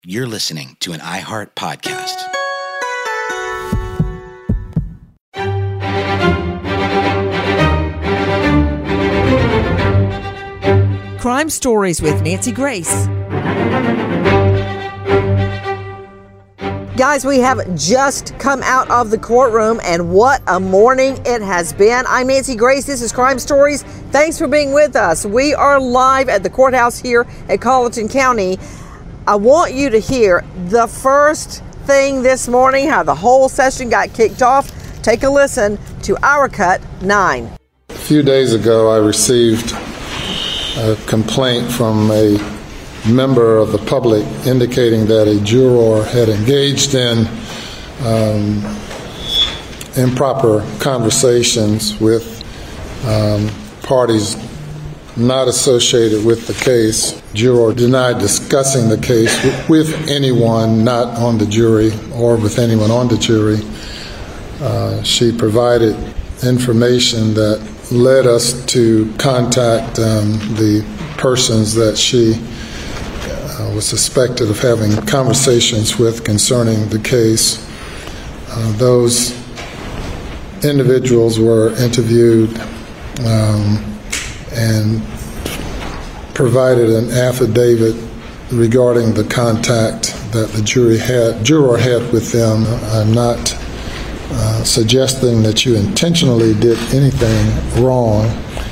You're listening to an iHeart podcast. Crime Stories with Nancy Grace. Guys, we have just come out of the courtroom, and what a morning it has been. I'm Nancy Grace. This is Crime Stories. Thanks for being with us. We are live at the courthouse here at Colleton County. I want you to hear the first thing this morning, how the whole session got kicked off. Take a listen to our cut 9. A few days ago, I received a complaint from a member of the public indicating that a juror had engaged in improper conversations with parties not associated with the case. Juror denied discussing the case with anyone not on the jury or with anyone on the jury. She provided information that led us to contact the persons that she was suspected of having conversations with concerning the case. Those individuals were interviewed and provided an affidavit regarding the contact that the juror had with them. I'm not suggesting that you intentionally did anything wrong,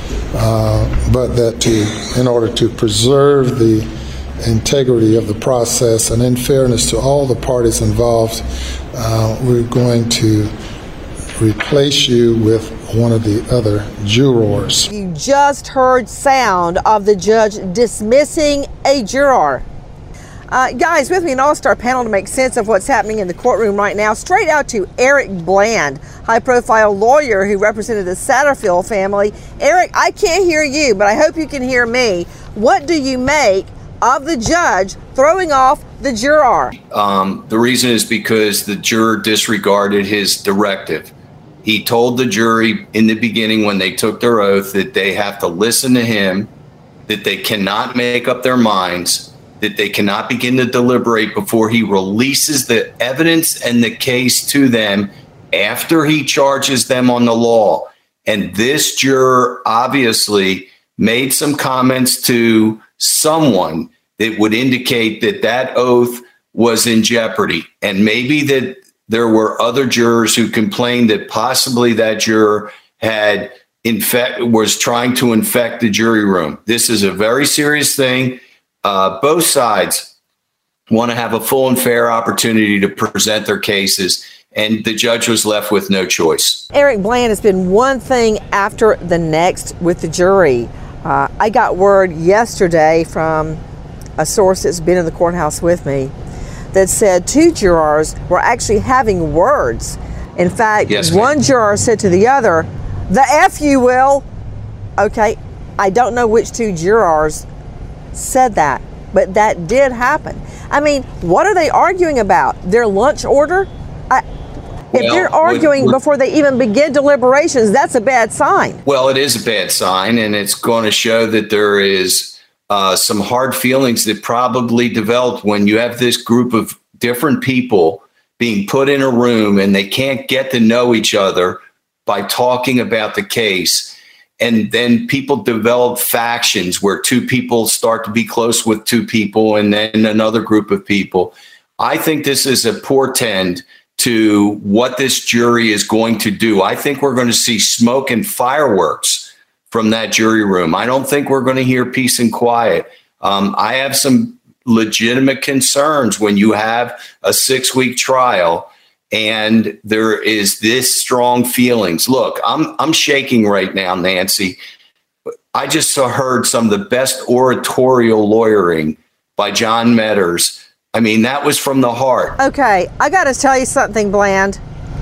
but that in order to preserve the integrity of the process and in fairness to all the parties involved, we're going to replace you with one of the other jurors. You just heard sound of the judge dismissing a juror. Guys, with me an all-star panel to make sense of what's happening in the courtroom right now. Straight out to Eric Bland, high-profile lawyer who represented the Satterfield family. Eric, I can't hear you, but I hope you can hear me. What do you make of the judge throwing off the juror? The reason is because the juror disregarded his directive. He told the jury in the beginning when they took their oath that they have to listen to him, that they cannot make up their minds, that they cannot begin to deliberate before he releases the evidence and the case to them after he charges them on the law. And this juror obviously made some comments to someone that would indicate that that oath was in jeopardy. And maybe that there were other jurors who complained that possibly that juror was trying to infect the jury room. This is a very serious thing. Both sides want to have a full and fair opportunity to present their cases, and the judge was left with no choice. Eric Bland, has been one thing after the next with the jury. I got word yesterday from a source that's been in the courthouse with me that said 2 jurors were actually having words. In fact, yes, one juror said to the other, "The F you will." Okay, I don't know which 2 jurors said that, but that did happen. I mean, what are they arguing about? Their lunch order? If they're arguing before they even begin deliberations, that's a bad sign. Well, it is a bad sign, and it's going to show that there is some hard feelings that probably developed when you have this group of different people being put in a room and they can't get to know each other by talking about the case. And then people develop factions where 2 people start to be close with 2 people and then another group of people. I think this is a portend to what this jury is going to do. I think we're going to see smoke and fireworks from that jury room. I don't think we're going to hear peace and quiet. I have some legitimate concerns when you have a 6-week trial and there is this strong feelings. Look, I'm shaking right now, Nancy. I just heard some of the best oratorial lawyering by John Meadors. I mean, that was from the heart. Okay, I got to tell you something, Bland.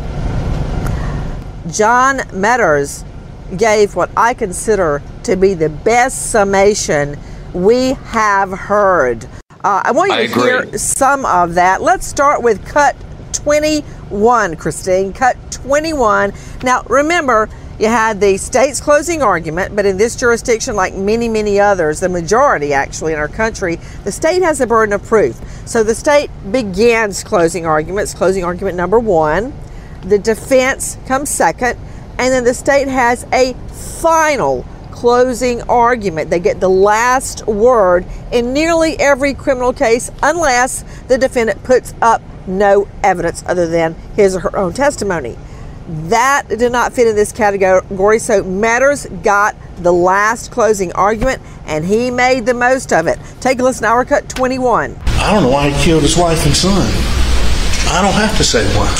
John Meadors gave what I consider to be the best summation we have heard. I want you to hear some of that. Let's start with cut 21, Christine. Cut 21. Now, remember, You had the state's closing argument, but in this jurisdiction, like many, many others, the majority actually in our country, the state has the burden of proof. So the state begins closing arguments, closing argument number 1. The defense comes second, and then the state has a final closing argument. They get the last word in nearly every criminal case, unless the defendant puts up no evidence other than his or her own testimony. That did not fit in this category, so Meadors got the last closing argument, and he made the most of it. Take a listen to our cut 21. I don't know why he killed his wife and son. I don't have to say why.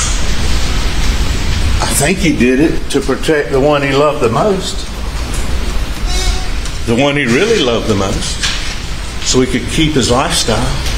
I think he did it to protect the one he loved the most. The one he really loved the most. So he could keep his lifestyle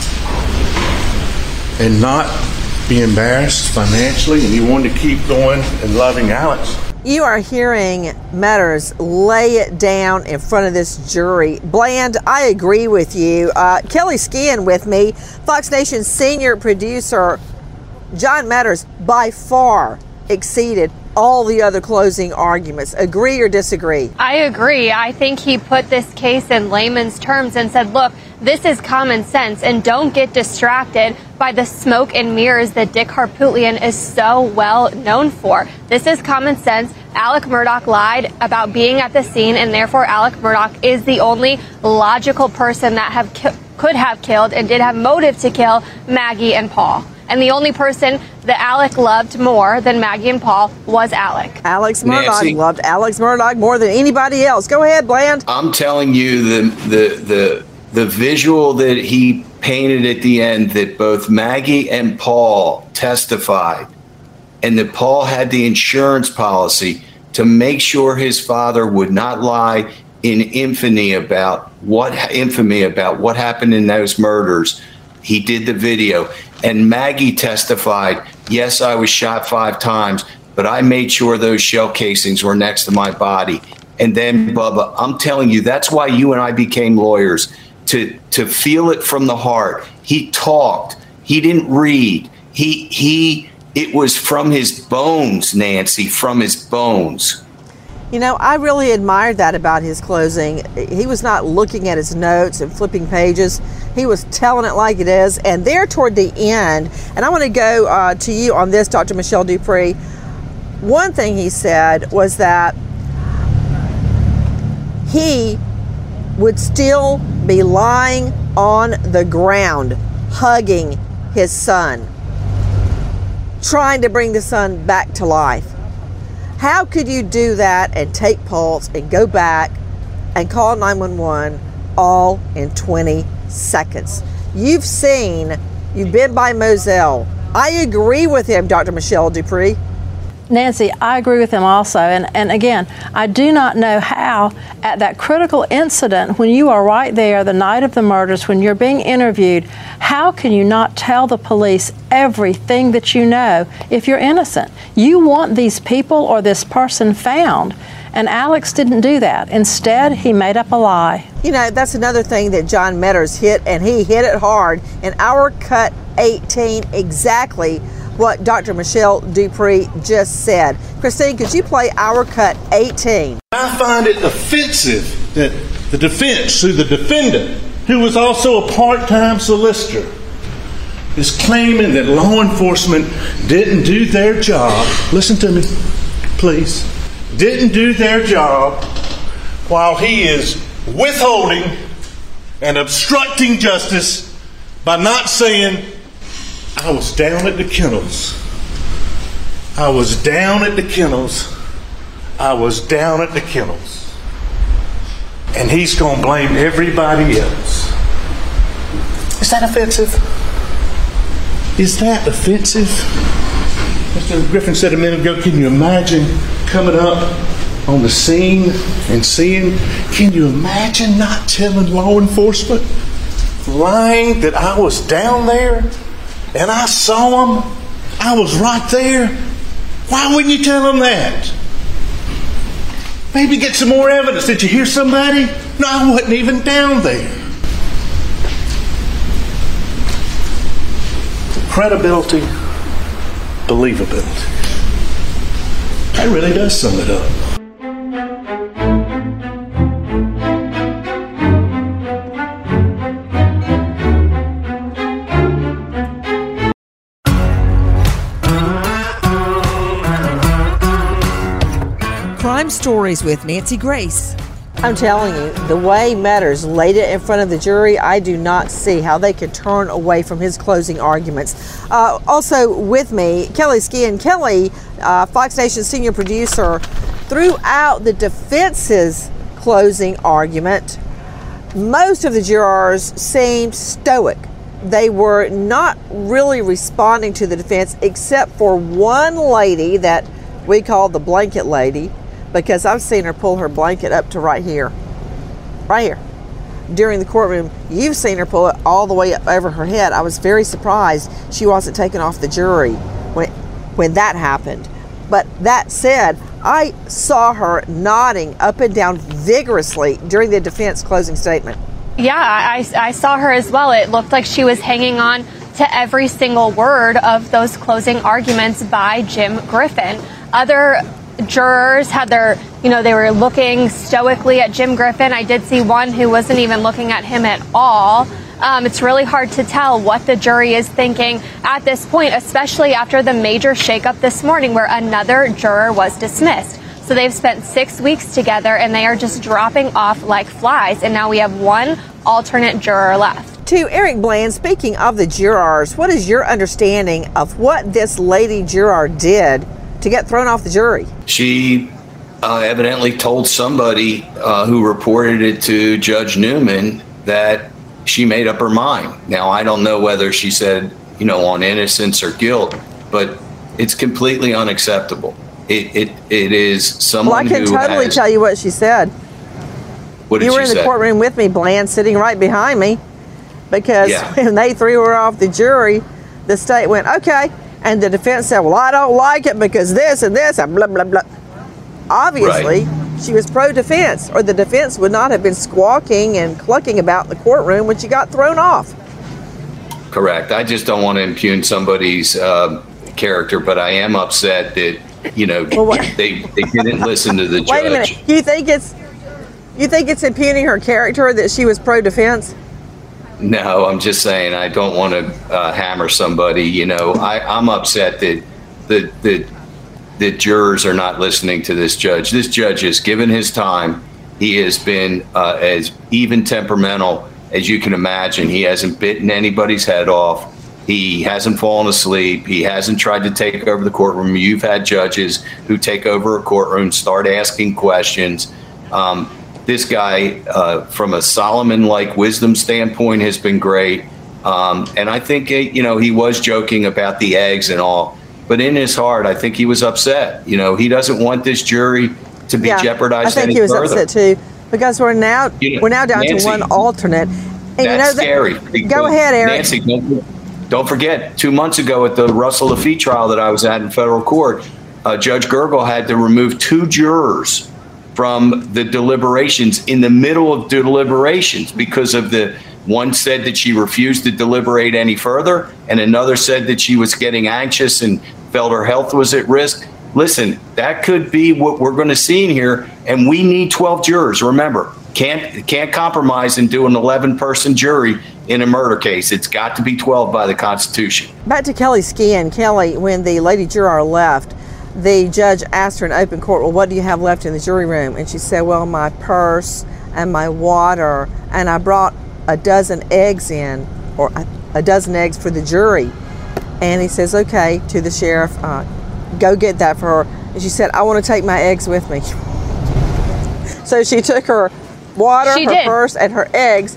and not be embarrassed financially, and he wanted to keep going and loving Alex. You are hearing Meadors lay it down in front of this jury. Bland, I agree with you. Kelly Skian with me, Fox Nation's senior producer. John Meadors by far exceeded all the other closing arguments. Agree or disagree? I agree. I think he put this case in layman's terms and said, look, this is common sense, and don't get distracted by the smoke and mirrors that Dick Harpootlian is so well known for. This is common sense. Alec Murdaugh lied about being at the scene, and therefore Alec Murdaugh is the only logical person that could have killed and did have motive to kill Maggie and Paul. And the only person that Alec loved more than Maggie and Paul was Alec. Alex Murdaugh loved Alex Murdaugh more than anybody else. Go ahead, Bland. I'm telling you, the visual that he painted at the end, that both Maggie and Paul testified, and that Paul had the insurance policy to make sure his father would not lie in infamy about what happened in those murders. He did the video. And Maggie testified, yes, I was shot 5 times, but I made sure those shell casings were next to my body. And then, Bubba, I'm telling you, that's why you and I became lawyers, to feel it from the heart. He talked. He didn't read. It was from his bones, Nancy, from his bones. You know, I really admired that about his closing. He was not looking at his notes and flipping pages. He was telling it like it is. And there toward the end, and I want to go to you on this, Dr. Michelle Dupree. One thing he said was that he would still be lying on the ground, hugging his son, trying to bring the son back to life. How could you do that and take pulse and go back and call 911 all in 20 seconds? You've been by Moselle. I agree with him, Dr. Michelle Dupree. Nancy, I agree with him also. And again, I do not know how at that critical incident, when you are right there the night of the murders, when you're being interviewed, how can you not tell the police everything that you know if you're innocent? You want these people or this person found. And Alex didn't do that. Instead, he made up a lie. You know, that's another thing that John Meadors hit, and he hit it hard in our cut 18, exactly what Dr. Michelle Dupree just said. Christine, could you play our cut 18? I find it offensive that the defense, through the defendant, who was also a part-time solicitor, is claiming that law enforcement didn't do their job. Listen to me, please. Didn't do their job while he is withholding and obstructing justice by not saying, I was down at the kennels. I was down at the kennels. I was down at the kennels. And he's going to blame everybody else. Is that offensive? Is that offensive? Mr. Griffin said a minute ago, can you imagine coming up on the scene and seeing, can you imagine not telling law enforcement, lying that I was down there and I saw him, I was right there? Why wouldn't you tell them that? Maybe get some more evidence. Did you hear somebody? No, I wasn't even down there. Credibility, believability. That really does sum it up. Stories with Nancy Grace. I'm telling you, the way Meadors laid it in front of the jury, I do not see how they could turn away from his closing arguments. Also with me, Kelly Skian. Kelly, Fox Nation senior producer, throughout the defense's closing argument, most of the jurors seemed stoic. They were not really responding to the defense except for one lady that we call the blanket lady, because I've seen her pull her blanket up to right here during the courtroom. You've seen her pull it all the way up over her head. I was very surprised she wasn't taken off the jury when that happened. But that said, I saw her nodding up and down vigorously during the defense closing statement. Yeah, I saw her as well. It looked like she was hanging on to every single word of those closing arguments by Jim Griffin. Other jurors had they were looking stoically at Jim Griffin. I did see one who wasn't even looking at him at all. It's really hard to tell what the jury is thinking at this point, especially after the major shakeup this morning where another juror was dismissed. So they've spent 6 weeks together and they are just dropping off like flies. And now we have one alternate juror left. To Eric Bland, speaking of the jurors, what is your understanding of what this lady juror did to get thrown off the jury? She evidently told somebody who reported it to Judge Newman that she made up her mind. Now, I don't know whether she said, on innocence or guilt, but it's completely unacceptable. It is someone who I can totally tell you what she said. What did you were she in the say? courtroom with me, Bland, sitting right behind me, because when they threw her off the jury, the state went, okay, and the defense said, well, I don't like it because this and this and blah, blah, blah. Obviously, she was pro-defense, or the defense would not have been squawking and clucking about in the courtroom when she got thrown off. Correct. I just don't want to impugn somebody's character, but I am upset that they didn't listen to the judge. Wait a minute. You think it's impugning her character that she was pro-defense? No, I'm just saying I don't want to hammer somebody. I'm upset that the jurors are not listening to this judge. This judge has given his time. He has been as even temperamental as you can imagine. He hasn't bitten anybody's head off. He hasn't fallen asleep. He hasn't tried to take over the courtroom. You've had judges who take over a courtroom, start asking questions. This guy, from a Solomon-like wisdom standpoint, has been great. And I think, he was joking about the eggs and all. But in his heart, I think he was upset. He doesn't want this jury to be jeopardized any further. I think he was upset, too, because we're now down to one alternate. And that's scary. Go ahead, Eric. Nancy, don't forget, 2 months ago at the Russell Laffitte trial that I was at in federal court, Judge Gergel had to remove 2 jurors from the deliberations in the middle of deliberations because of one said that she refused to deliberate any further, and another said that she was getting anxious and felt her health was at risk. Listen, that could be what we're going to see in here, and we need 12 jurors. Remember, can't compromise and do an 11-person jury in a murder case. It's got to be 12 by the Constitution. Back to Kelly Skian. Kelly, when the lady juror left, the judge asked her in open court, well, what do you have left in the jury room? And she said, well, my purse and my water, and I brought a dozen eggs in, or a dozen eggs for the jury. And he says, okay, to the sheriff, go get that for her. And she said, I want to take my eggs with me. So she took her water, her purse, and her eggs.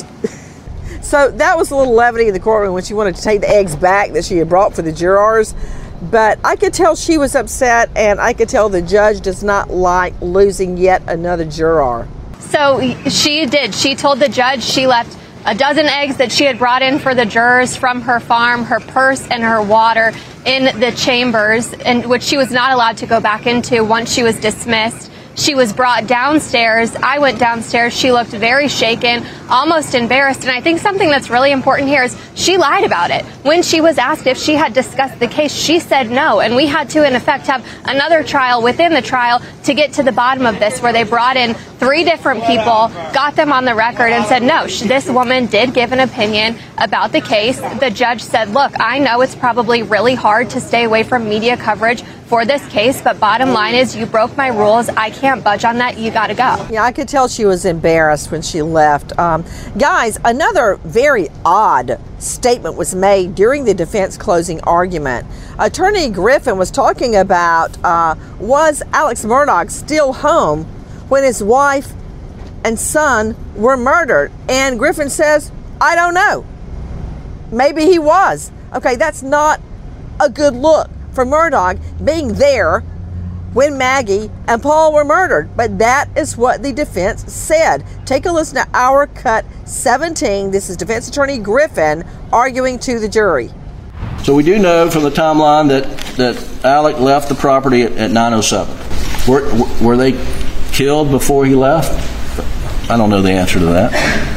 So that was a little levity in the courtroom when she wanted to take the eggs back that she had brought for the jurors. But I could tell she was upset, and I could tell the judge does not like losing yet another juror. So she did. She told the judge she left a dozen eggs that she had brought in for the jurors from her farm, her purse, and her water in the chambers, and which she was not allowed to go back into once she was dismissed. She was brought downstairs. I went downstairs. She looked very shaken, almost embarrassed. And I think something that's really important here is she lied about it. When she was asked if she had discussed the case, she said no. And we had to, in effect, have another trial within the trial to get to the bottom of this, where they brought in 3 different people, got them on the record and said, no, this woman did give an opinion about the case. The judge said, look, I know it's probably really hard to stay away from media coverage for this case, but bottom line is you broke my rules. I can't budge on that. You got to go. Yeah, I could tell she was embarrassed when she left. Guys, another very odd statement was made during the defense closing argument. Attorney Griffin was talking about, was Alex Murdaugh still home when his wife and son were murdered? And Griffin says, I don't know. Maybe he was. Okay, that's not a good look for Murdaugh being there when Maggie and Paul were murdered. But that is what the defense said. Take a listen to our cut 17. This is defense attorney Griffin arguing to the jury. So we do know from the timeline that Alec left the property at 9:07. Were they killed before he left? I don't know the answer to that.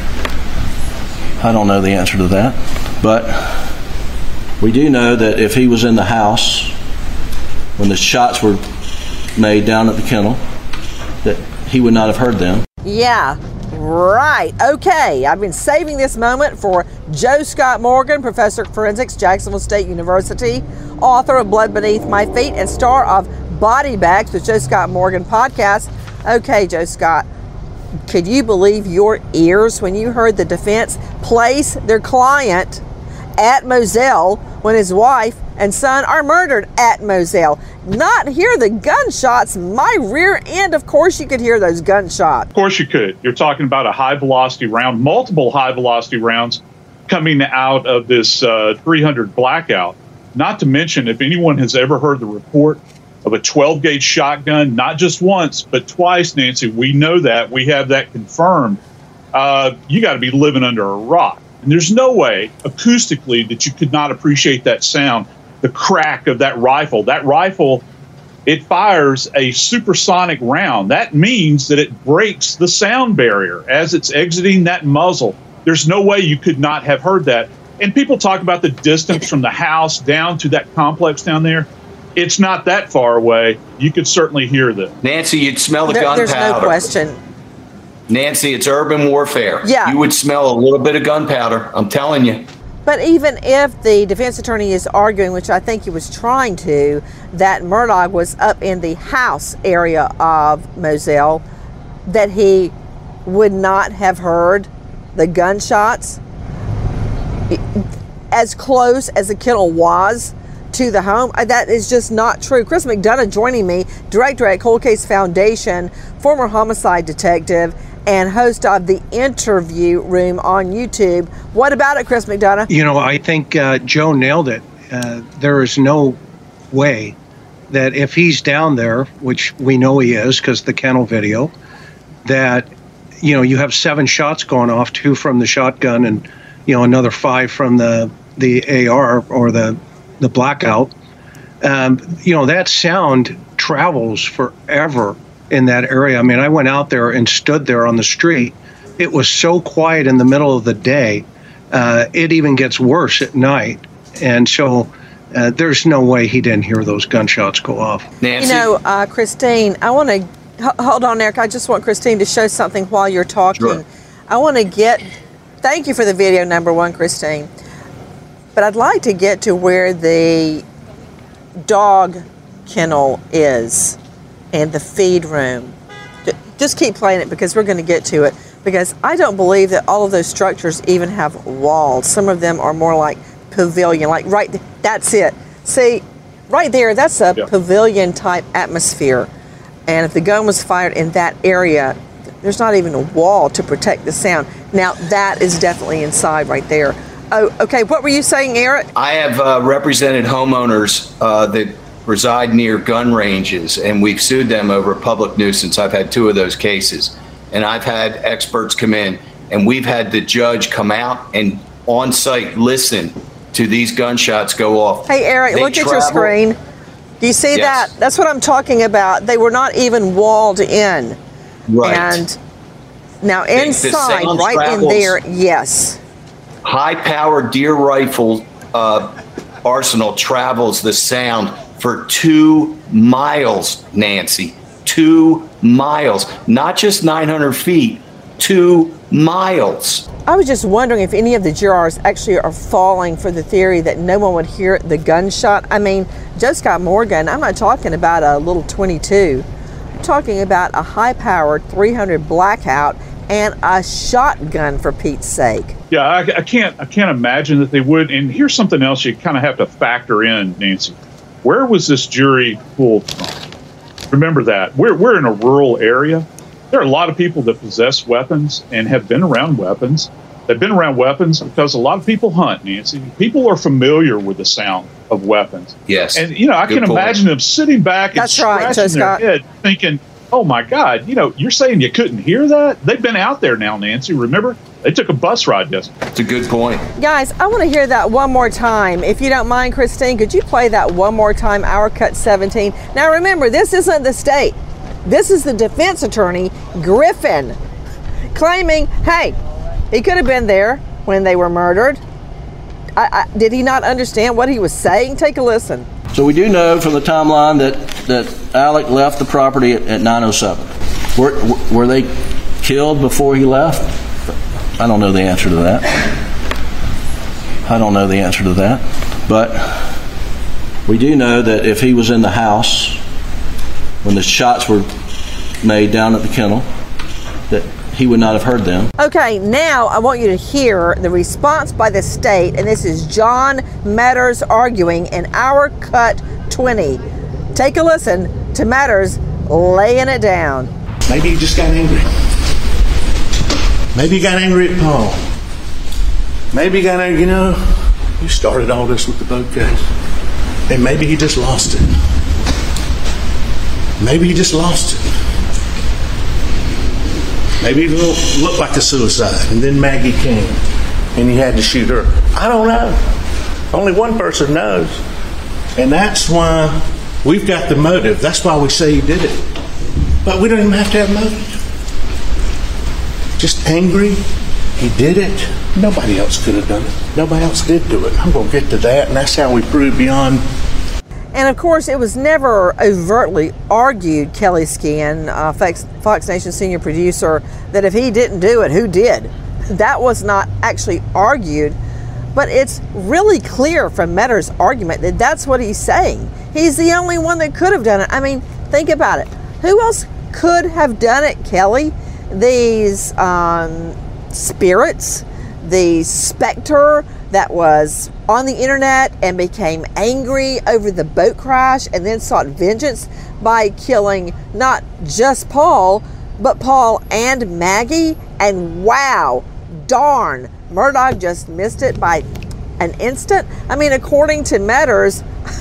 But we do know that if he was in the house when the shots were made down at the kennel, that he would not have heard them. Yeah, right. Okay, I've been saving this moment for Joe Scott Morgan, professor of forensics, Jacksonville State University, author of Blood Beneath My Feet, and star of Body Bags with Joe Scott Morgan podcast. Okay, Joe Scott, could you believe your ears when you heard the defense place their client at Moselle when his wife and son are murdered at Moselle? Not hear the gunshots. My rear end, of course you could hear those gunshots. Of course you could. You're talking about a high-velocity round, multiple high-velocity rounds coming out of this 300 blackout. Not to mention, if anyone has ever heard the report of a 12-gauge shotgun, not just once, but twice, Nancy, we know that. We have that confirmed. You got to be living under a rock. And there's no way, acoustically, that you could not appreciate that sound, the crack of that rifle. That rifle, it fires a supersonic round. That means that it breaks the sound barrier as it's exiting that muzzle. There's no way you could not have heard that. And people talk about the distance from the house down to that complex down there. It's not that far away. You could certainly hear that. Nancy, you'd smell the gunpowder. There's no question. Nancy, it's urban warfare. Yeah. You would smell a little bit of gunpowder. I'm telling you. But even if the defense attorney is arguing, which I think he was trying to, that Murdaugh was up in the house area of Moselle, that he would not have heard the gunshots as close as the kennel was to the home, that is just not true. Chris McDonough joining me, director at Cold Case Foundation, former homicide detective, and host of The Interview Room on YouTube. What about it, Chris McDonough? You know, I think Joe nailed it. There is no way that if he's down there, which we know he is because the kennel video, that, you know, you have 7 shots going off, 2 from the shotgun and, you know, another 5 from the AR or the blackout. You know, that sound travels forever in that area. I mean, I went out there and stood there on the street. It was so quiet in the middle of the day. It even gets worse at night. And so there's no way he didn't hear those gunshots go off. Nancy? You know, Christine, I want to, hold on, Eric. I just want Christine to show something while you're talking. Sure. I want to thank you for the video, number one, Christine. But I'd like to get to where the dog kennel is and the feed room. Just keep playing it because we're going to get to it. Because I don't believe that all of those structures even have walls. Some of them are more like pavilion, like that's it. See, right there, that's a pavilion type atmosphere. And if the gun was fired in that area, there's not even a wall to protect the sound. Now, that is definitely inside right there. Oh, okay. What were you saying, Eric? I have represented homeowners that reside near gun ranges, and we've sued them over public nuisance. I've had 2 of those cases, and I've had experts come in, and we've had the judge come out and on site listen to these gunshots go off. Hey, Eric, look at your screen. Do you see that? That's what I'm talking about. They were not even walled in. Right. And now inside, right in there, yes. High-powered deer rifle arsenal travels the sound for 2 miles, Nancy. 2 miles, not just 900 feet, 2 miles. I was just wondering if any of the jurors actually are falling for the theory that no one would hear the gunshot. I mean, Joe Scott Morgan, I'm not talking about a little 22. I'm talking about a high-powered 300 Blackout and a shotgun, for Pete's sake. Yeah, I can't imagine that they would. And here's something else you kind of have to factor in, Nancy. Where was this jury pulled from? Remember that. We're in a rural area. There are a lot of people that possess weapons and have been around weapons. They've been around weapons because a lot of people hunt, Nancy. People are familiar with the sound of weapons. Yes. And, I can imagine them sitting back and scratching their head thinking, oh, my God, you're saying you couldn't hear that? They've been out there now, Nancy. Remember? They took a bus ride yesterday. That's a good point. Guys, I want to hear that one more time. If you don't mind, Christine, could you play that one more time, Our Cut 17? Now, remember, this isn't the state. This is the defense attorney, Griffin, claiming, hey, he could have been there when they were murdered. Did he not understand what he was saying? Take a listen. So we do know from the timeline that Alec left the property at 9:07. Were they killed before he left? I don't know the answer to that. But we do know that if he was in the house when the shots were made down at the kennel, that he would not have heard them. Okay, now I want you to hear the response by the state, and this is John Meadors arguing in Our Cut 20. Take a listen to Meadors laying it down. Maybe he just got angry. Maybe he got angry at Paul. Maybe he got angry, you started all this with the boat case. And maybe he just lost it. Maybe it looked like a suicide, and then Maggie came, and he had to shoot her. I don't know. Only one person knows. And that's why we've got the motive. That's why we say he did it. But we don't even have to have motive. Just angry, he did it. Nobody else could have done it. Nobody else did do it. I'm going to get to that, and that's how we prove beyond. And of course, it was never overtly argued, Kelly Skin, Fox Nation senior producer, that if he didn't do it, who did? That was not actually argued, but it's really clear from Meadors' argument that that's what he's saying. He's the only one that could have done it. I mean, think about it. Who else could have done it, Kelly? These spirits, the specter that was on the internet and became angry over the boat crash and then sought vengeance by killing not just Paul, but Paul and Maggie. And wow, darn, Murdaugh just missed it by an instant. I mean, according to Meadors,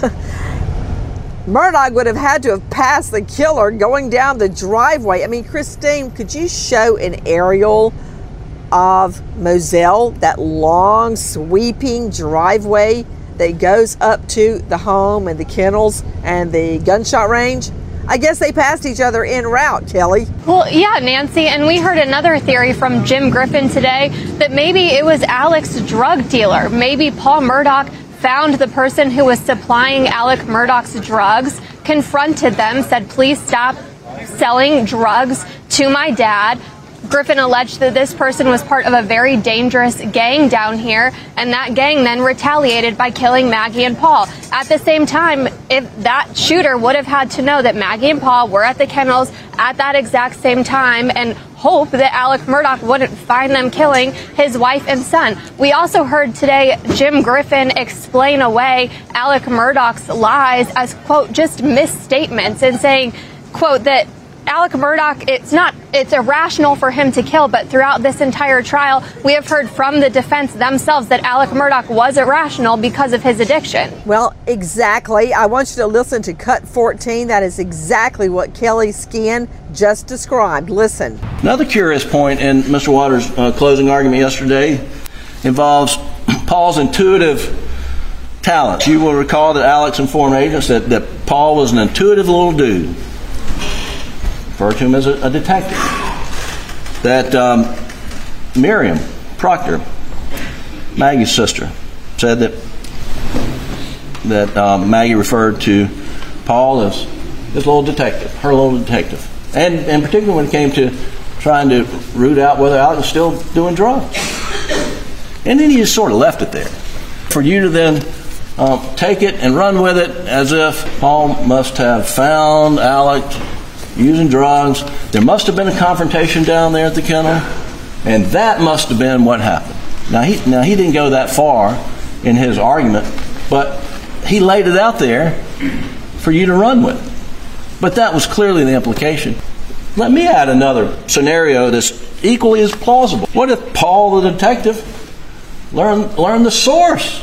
Murdaugh would have had to have passed the killer going down the driveway. I mean, Christine, could you show an aerial of Moselle, that long sweeping driveway that goes up to the home and the kennels and the gunshot range? I guess they passed each other en route, Kelly. Well, yeah, Nancy, and we heard another theory from Jim Griffin today that maybe it was Alec's drug dealer. Maybe Paul Murdaugh found the person who was supplying Alec Murdaugh's drugs, confronted them, said, please stop selling drugs to my dad. Griffin alleged that this person was part of a very dangerous gang down here, and that gang then retaliated by killing Maggie and Paul. At the same time, if that shooter would have had to know that Maggie and Paul were at the kennels at that exact same time and hope that Alec Murdaugh wouldn't find them killing his wife and son. We also heard today Jim Griffin explain away Alec Murdaugh's lies as, quote, just misstatements, and saying, quote, that Alec Murdaugh, it's irrational for him to kill, but throughout this entire trial, we have heard from the defense themselves that Alec Murdaugh was irrational because of his addiction. Well, exactly. I want you to listen to Cut 14. That is exactly what Kelly Skin just described. Listen. Another curious point in Mr. Waters' closing argument yesterday involves Paul's intuitive talents. You will recall that Alex informed agents that Paul was an intuitive little dude. Referred to him as a detective. That Miriam Proctor, Maggie's sister, said that Maggie referred to Paul as his little detective, her little detective. And particularly when it came to trying to root out whether Alex was still doing drugs. And then he just sort of left it there. For you to then take it and run with it as if Paul must have found Alex using drugs. There must have been a confrontation down there at the kennel, and that must have been what happened. Now he didn't go that far in his argument, but he laid it out there for you to run with. But that was clearly the implication. Let me add another scenario that's equally as plausible. What if Paul the detective learned the source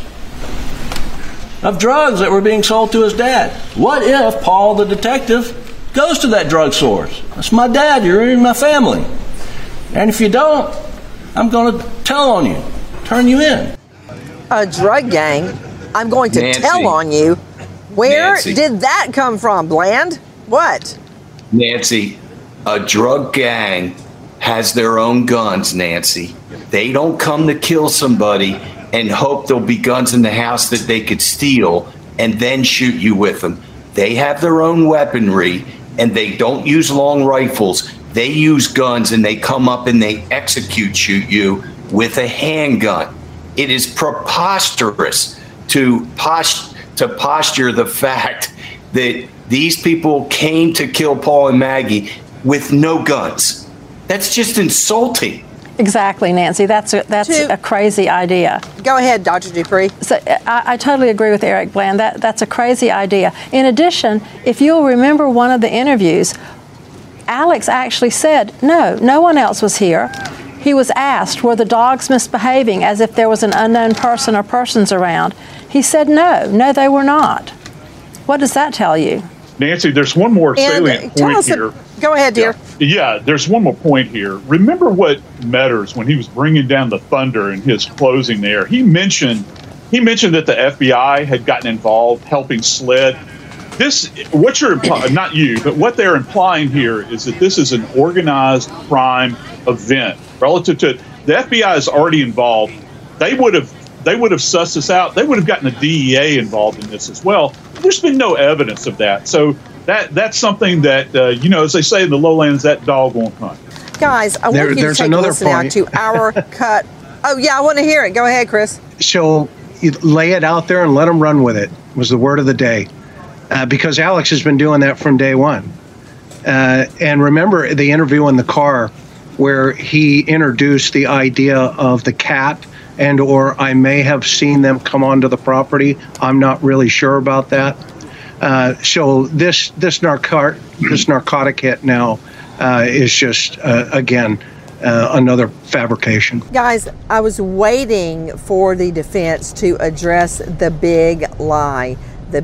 of drugs that were being sold to his dad? What if Paul the detective goes to that drug source? That's my dad, you're in my family. And if you don't, I'm going to tell on you, turn you in. A drug gang? I'm going to Nancy. tell on you. Where Nancy. did that come from, Bland? What? Nancy, a drug gang has their own guns, Nancy. They don't come to kill somebody and hope there'll be guns in the house that they could steal and then shoot you with them. They have their own weaponry, and they don't use long rifles. They use guns, and they come up and they shoot you with a handgun. It is preposterous to posture the fact that these people came to kill Paul and Maggie with no guns. That's just insulting. Exactly, Nancy. That's a crazy idea. Go ahead, Dr. Dupree. So I totally agree with Eric Bland. That's a crazy idea. In addition, if you'll remember one of the interviews, Alex actually said, no one else was here. He was asked, were the dogs misbehaving, as if there was an unknown person or persons around. He said, no, they were not. What does that tell you? Nancy, there's one more salient point here. Go ahead, dear. Yeah, there's one more point here. Remember what Metters, when he was bringing down the thunder in his closing there, he mentioned that the FBI had gotten involved helping SLED. What you're implying, not you, but what they're implying here is that this is an organized crime event relative to the FBI is already involved. They would have sussed this out. They would have gotten the DEA involved in this as well. There's been no evidence of that. So that's something that, as they say in the lowlands, that dog won't hunt. Guys, I want you to take a listen now to our cut. Oh, yeah, I want to hear it. Go ahead, Chris. So you lay it out there and let them run with it was the word of the day. Because Alex has been doing that from day one. And remember the interview in the car where he introduced the idea of the cat and or I may have seen them come onto the property. I'm not really sure about that. So this narcotic hit now is just, again, another fabrication. Guys, I was waiting for the defense to address the big lie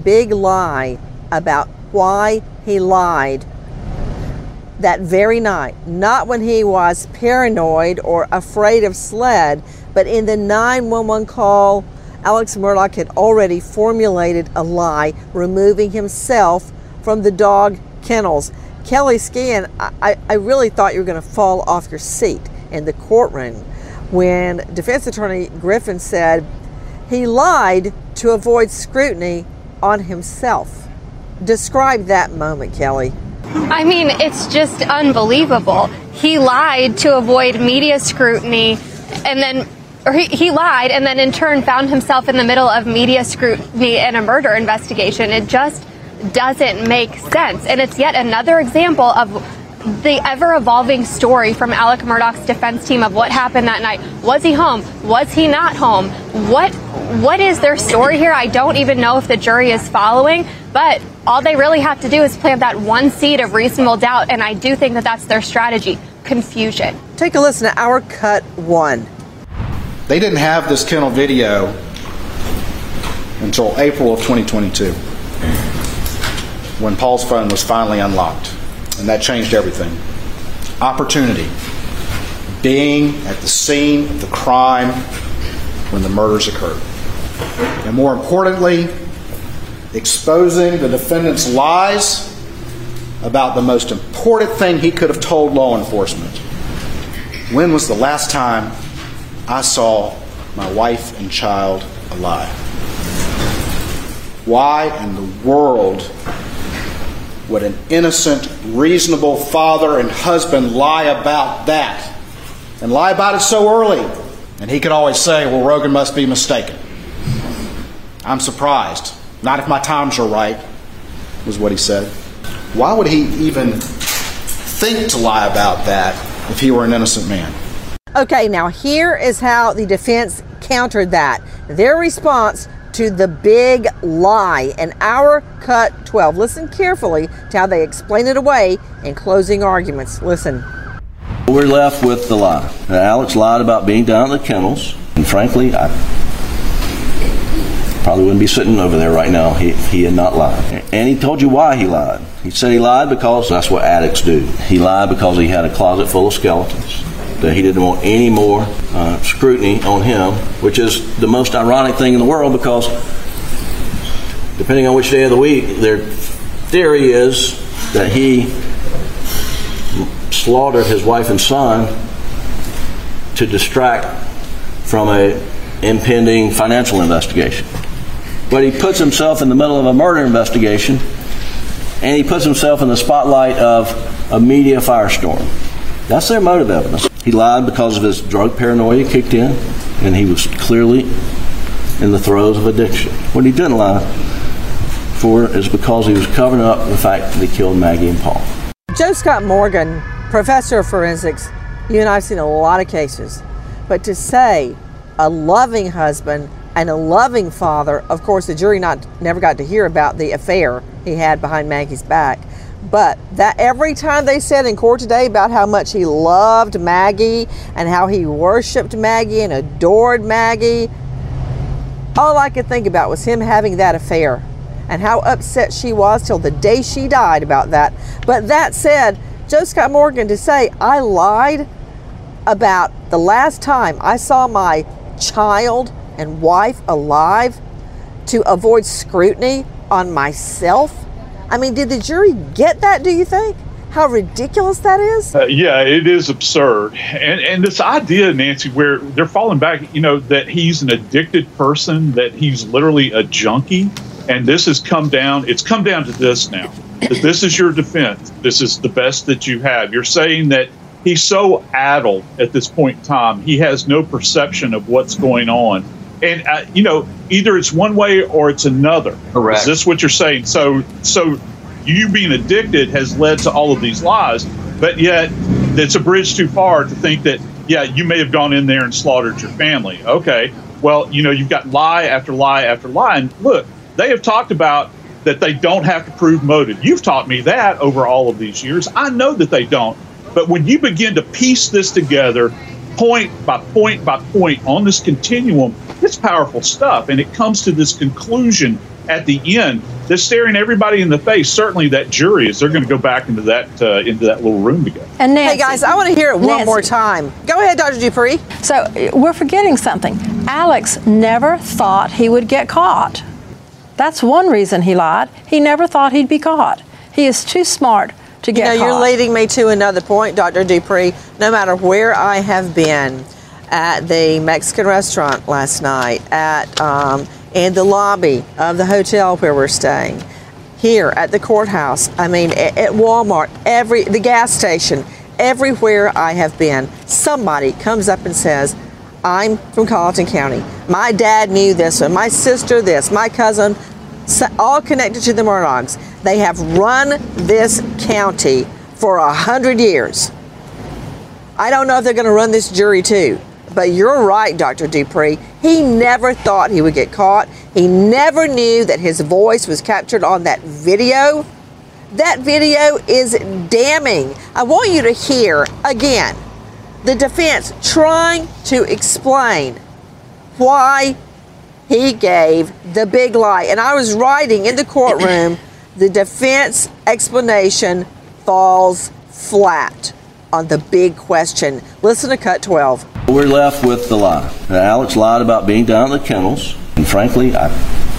about why he lied that very night. Not when he was paranoid or afraid of SLED, but in the 911 call, Alex Murdaugh had already formulated a lie, removing himself from the dog kennels. Kelly Scan, I really thought you were going to fall off your seat in the courtroom when Defense Attorney Griffin said he lied to avoid scrutiny on himself. Describe that moment, Kelly. I mean, it's just unbelievable. He lied to avoid media scrutiny, and then he lied and then in turn found himself in the middle of media scrutiny and a murder investigation. It just doesn't make sense. And it's yet another example of the ever-evolving story from Alex Murdaugh's defense team of what happened that night. Was he home? Was he not home? What is their story here? I don't even know if the jury is following, but all they really have to do is plant that one seed of reasonable doubt, and I do think that that's their strategy. Confusion. Take a listen to our cut one. They didn't have this kennel video until April of 2022 when Paul's phone was finally unlocked, and that changed everything. Opportunity. Being at the scene of the crime when the murders occurred. And more importantly, exposing the defendant's lies about the most important thing he could have told law enforcement. When was the last time I saw my wife and child alive? Why in the world would an innocent, reasonable father and husband lie about that? And lie about it so early? And he could always say, well, Rogan must be mistaken. I'm surprised. Not if my times are right, was what he said. Why would he even think to lie about that if he were an innocent man? Okay, now here is how the defense countered that. Their response to the big lie in our Cut 12. Listen carefully to how they explain it away in closing arguments. Listen. We're left with the lie. Alex lied about being down at the kennels, and frankly, I probably wouldn't be sitting over there right now if he had not lied. And he told you why he lied. He said he lied because that's what addicts do. He lied because he had a closet full of skeletons, that he didn't want any more scrutiny on him, which is the most ironic thing in the world, because depending on which day of the week, their theory is that he slaughtered his wife and son to distract from a impending financial investigation. But he puts himself in the middle of a murder investigation, and he puts himself in the spotlight of a media firestorm. That's their motive evidence. He lied because of his drug paranoia kicked in, and he was clearly in the throes of addiction. What he didn't lie for is because he was covering up the fact that he killed Maggie and Paul. Joe Scott Morgan, professor of forensics, you and I have seen a lot of cases, but to say a loving husband and a loving father, of course the jury never got to hear about the affair he had behind Maggie's back, but that every time they said in court today about how much he loved Maggie and how he worshiped Maggie and adored Maggie, all I could think about was him having that affair and how upset she was till the day she died about that. But that said, Joe Scott Morgan to say I lied about the last time I saw my child and wife alive to avoid scrutiny on myself. I mean, did the jury get that, do you think? How ridiculous that is? Yeah, it is absurd. And this idea, Nancy, where they're falling back, that he's an addicted person, that he's literally a junkie. And this has come down, it's come down to this now. That this is your defense. This is the best that you have. You're saying that he's so addled at this point in time, he has no perception of what's going on. And, either it's one way or it's another. Correct. Is this what you're saying? So you being addicted has led to all of these lies, but yet it's a bridge too far to think that, yeah, you may have gone in there and slaughtered your family. Okay, well, you've got lie after lie after lie. And look, they have talked about that they don't have to prove motive. You've taught me that over all of these years. I know that they don't. But when you begin to piece this together, point by point by point on this continuum, it's powerful stuff. And it comes to this conclusion at the end that's staring everybody in the face. Certainly that jury, as they're going to go back into that little room together. And Nancy, hey guys, I want to hear it one more time. Go ahead, Dr. Dupree. So we're forgetting something. Alex never thought he would get caught. That's one reason he lied. He never thought he'd be caught. He is too smart to get caught. You're leading me to another point, Dr. Dupree. No matter where I have been, at the Mexican restaurant last night, in the lobby of the hotel where we're staying, here at the courthouse, at Walmart, the gas station, everywhere I have been, somebody comes up and says, I'm from Colleton County. My dad knew this one, my sister this, my cousin, all connected to the Murdaughs. They have run this county for 100 years. I don't know if they're going to run this jury too. But you're right, Dr. Dupree. He never thought he would get caught. He never knew that his voice was captured on that video. That video is damning. I want you to hear, again, the defense trying to explain why he gave the big lie. And I was writing in the courtroom, the defense explanation falls flat on the big question. Listen to Cut 12. We're left with the lie. Alex lied about being down at the kennels, and frankly, I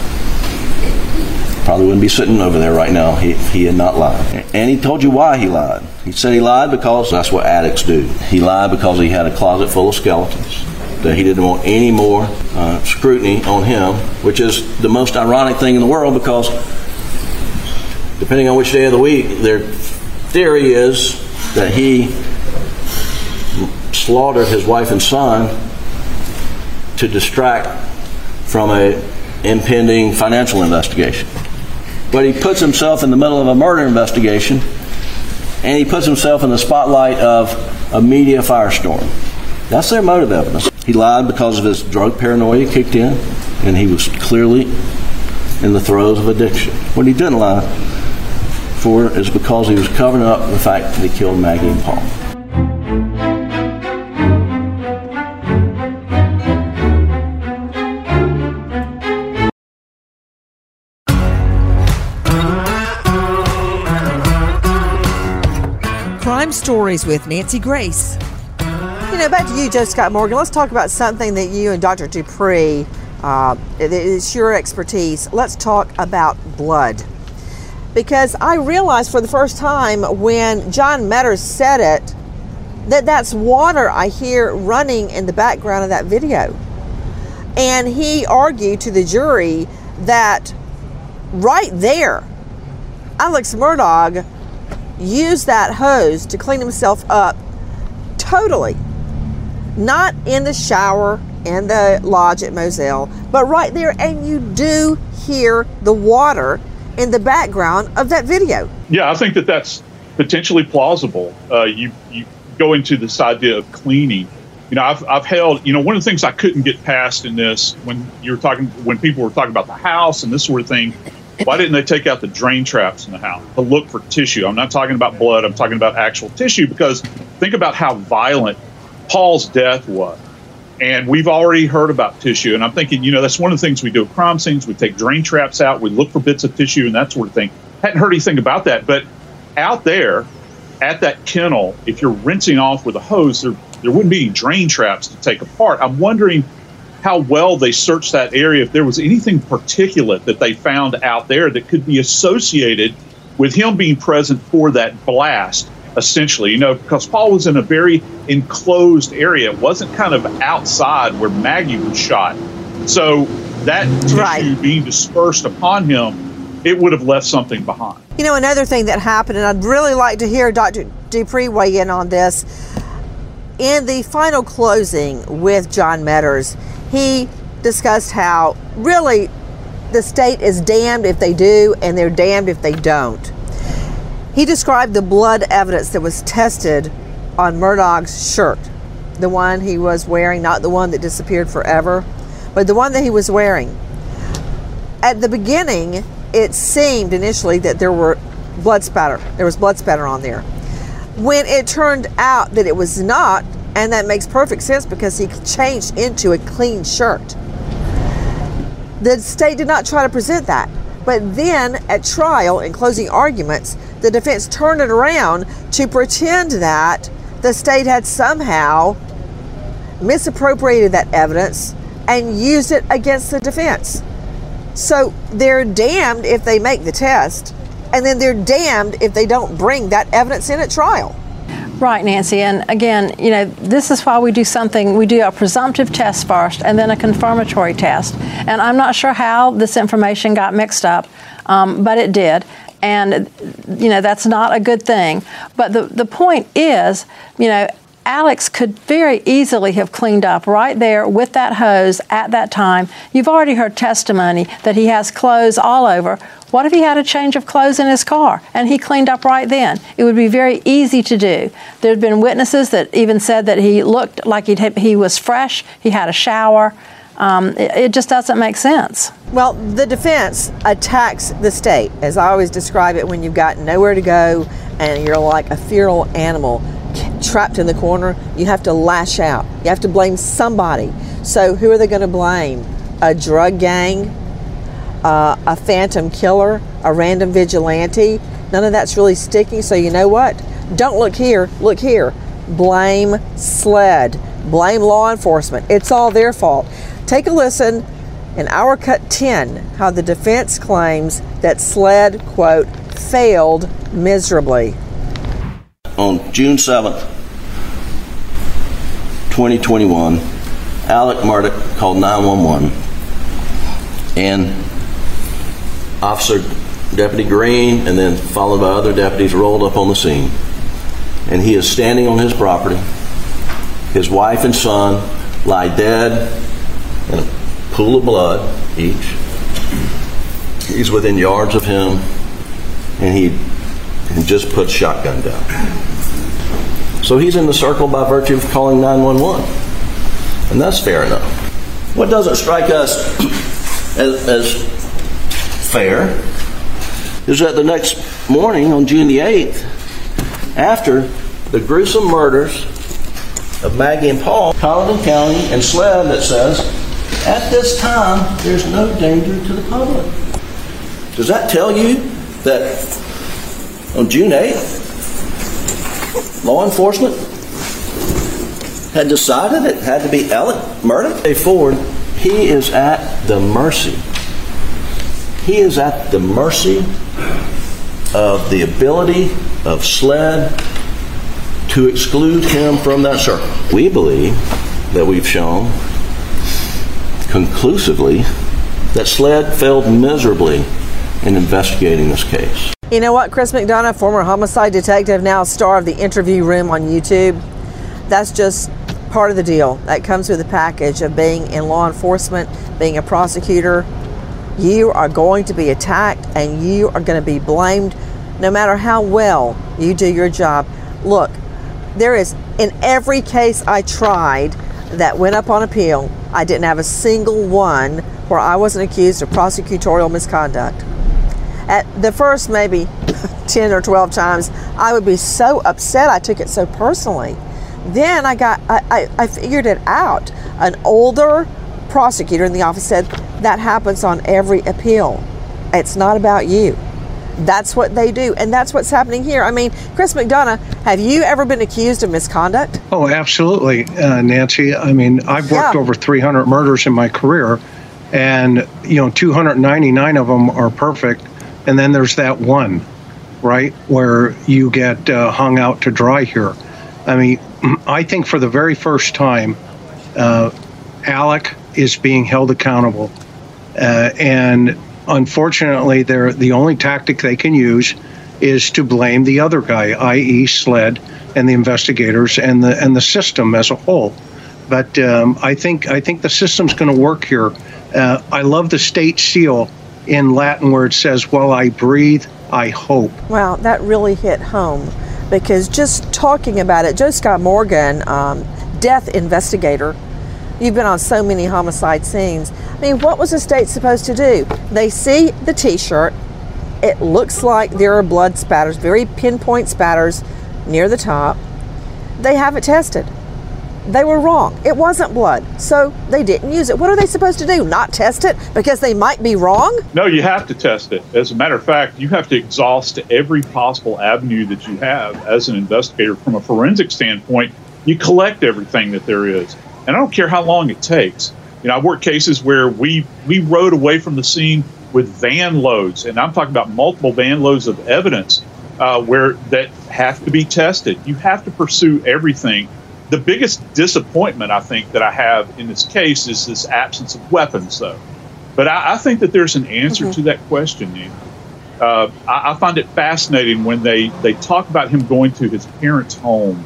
probably wouldn't be sitting over there right now if he had not lied. And he told you why he lied. He said he lied because that's what addicts do. He lied because he had a closet full of skeletons, that he didn't want any more scrutiny on him, which is the most ironic thing in the world, because depending on which day of the week, their theory is that he slaughtered his wife and son to distract from a impending financial investigation. But he puts himself in the middle of a murder investigation, and he puts himself in the spotlight of a media firestorm. That's their motive evidence. He lied because of his drug paranoia kicked in, and he was clearly in the throes of addiction. What he didn't lie for is because he was covering up the fact that he killed Maggie and Paul. Crime Stories with Nancy Grace. You know, back to you, Joe Scott Morgan. Let's talk about something that you and Dr. Dupree, it's your expertise. Let's talk about blood. Because I realized for the first time when John Meadors said it, that's water I hear running in the background of that video. And he argued to the jury that right there, Alex Murdaugh used that hose to clean himself up totally. Not in the shower in the lodge at Moselle, but right there. And you do hear the water in the background of that video. Yeah, I think that's potentially plausible. You go into this idea of cleaning. You know, I've held, you know, one of the things I couldn't get past in this when people were talking about the house and this sort of thing, why didn't they take out the drain traps in the house to look for tissue? I'm not talking about blood. I'm talking about actual tissue, because think about how violent Paul's death was. And we've already heard about tissue. And I'm thinking, you know, that's one of the things we do at crime scenes. We take drain traps out. We look for bits of tissue and that sort of thing. Hadn't heard anything about that. But out there at that kennel, if you're rinsing off with a hose, there wouldn't be any drain traps to take apart. I'm wondering how well they searched that area, if there was anything particulate that they found out there that could be associated with him being present for that blast, essentially, you know, because Paul was in a very enclosed area. It wasn't kind of outside where Maggie was shot. So that tissue being dispersed upon him, it would have left something behind. You know, another thing that happened, and I'd really like to hear Dr. Dupree weigh in on this, in the final closing with John Meadors, he discussed how really the state is damned if they do and they're damned if they don't. He described the blood evidence that was tested on Murdaugh's shirt, the one he was wearing, not the one that disappeared forever, but the one that he was wearing. At the beginning, it seemed initially that there was blood spatter on there. When it turned out that it was not, and that makes perfect sense because he changed into a clean shirt. The state did not try to present that. But then at trial, in closing arguments, the defense turned it around to pretend that the state had somehow misappropriated that evidence and used it against the defense. So they're damned if they make the test, and then they're damned if they don't bring that evidence in at trial. Right, Nancy. And again, you know, this is why we do a presumptive test first and then a confirmatory test. And I'm not sure how this information got mixed up, but it did. And, you know, that's not a good thing. But the point is, you know, Alex could very easily have cleaned up right there with that hose at that time. You've already heard testimony that he has clothes all over. What if he had a change of clothes in his car and he cleaned up right then? It would be very easy to do. There had been witnesses that even said that he looked like he was fresh, he had a shower. It just doesn't make sense. Well, the defense attacks the state, as I always describe it, when you've got nowhere to go and you're like a feral animal trapped in the corner. You have to lash out. You have to blame somebody. So who are they going to blame? A drug gang? A phantom killer? A random vigilante? None of that's really sticking. So you know what? Don't look here. Look here. Blame SLED. Blame law enforcement. It's all their fault. Take a listen in Our Cut 10, how the defense claims that SLED, quote, failed miserably. On June 7th, 2021, Alec Murdaugh called 911, and Officer Deputy Green, and then followed by other deputies, rolled up on the scene. And he is standing on his property. His wife and son lie dead in a pool of blood each. He's within yards of him, and he just put shotgun down. So he's in the circle by virtue of calling 911. And that's fair enough. What doesn't strike us as fair is that the next morning, on June the 8th, after the gruesome murders of Maggie and Paul, Colleton County and SLED that says, at this time, there's no danger to the public. Does that tell you that on June 8th, law enforcement had decided it had to be Alec murdered? Day forward, he is at the mercy. He is at the mercy of the ability of SLED to exclude him from that circle. We believe that we've shown conclusively that SLED failed miserably in investigating this case. You know what, Chris McDonough, former homicide detective, now star of the Interview Room on YouTube, that's just part of the deal. That comes with the package of being in law enforcement, being a prosecutor. You are going to be attacked and you are going to be blamed no matter how well you do your job. Look, there is, in every case I tried that went up on appeal, I didn't have a single one where I wasn't accused of prosecutorial misconduct. At the first maybe 10 or 12 times, I would be so upset, I took it so personally. Then I figured it out. An older prosecutor in the office said, that happens on every appeal. It's not about you. That's what they do, and that's what's happening here. I mean, Chris McDonough, have you ever been accused of misconduct? Oh, absolutely, Nancy. I mean, I've worked over 300 murders in my career, and 299 of them are perfect, and then there's that one, right, where you get hung out to dry here. I mean, I think for the very first time, Alec is being held accountable, and unfortunately, the only tactic they can use is to blame the other guy, i.e. SLED and the investigators and the system as a whole. But I think the system's going to work here. I love the state seal in Latin where it says, "While I breathe, I hope." Wow, that really hit home, because just talking about it, Joe Scott Morgan, death investigator, you've been on so many homicide scenes. I mean, what was the state supposed to do? They see the t-shirt. It looks like there are blood spatters, very pinpoint spatters near the top. They have it tested. They were wrong. It wasn't blood, so they didn't use it. What are they supposed to do? Not test it because they might be wrong? No, you have to test it. As a matter of fact, you have to exhaust every possible avenue that you have as an investigator. From a forensic standpoint, you collect everything that there is. And I don't care how long it takes. I've worked cases where we rode away from the scene with van loads, and I'm talking about multiple van loads of evidence where that have to be tested. You have to pursue everything. The biggest disappointment, I think, that I have in this case is this absence of weapons, though. But I think that there's an answer to that question, Nancy. I find it fascinating when they talk about him going to his parents' home,